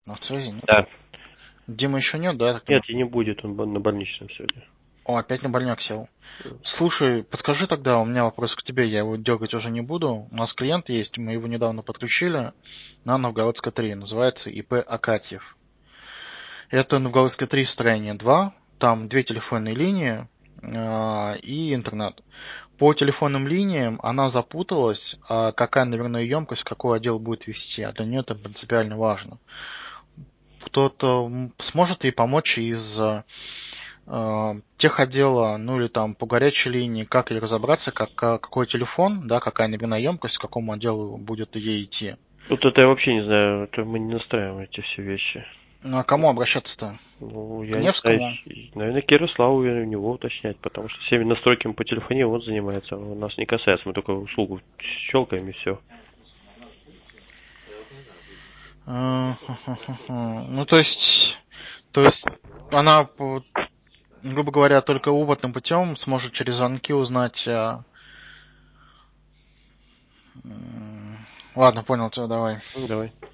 На связи нет? Да. Дима еще нет, да? Нет, и не будет, он на больничном сегодня. О, опять на больняк сел. Слушай, подскажи тогда, у меня вопрос к тебе, я его дергать уже не буду. У нас клиент есть, мы его недавно подключили на Новгородской 3, называется ИП Акатьев. Это Новгородская 3, строение 2, там две телефонные линии и интернет. По телефонным линиям она запуталась, какая наверное емкость, какой отдел будет вести, а для нее это принципиально важно. Кто-то сможет ей помочь из техотдела, ну или там по горячей линии, как ей разобраться, какой телефон, да, какая номерная емкость, к какому отделу будет ей идти. Вот это я вообще не знаю, это мы не настраиваем эти все вещи. Ну а кому обращаться-то? Ну, К я не знаю, Невскому? наверное, к Ярославу у него уточнять, потому что всеми настройками по телефонии он занимается, он нас не касается, мы только услугу щелкаем и все. Ну то есть она, грубо говоря, только опытным путем сможет через звонки узнать. Ладно, понял тебя, давай. Ну, давай.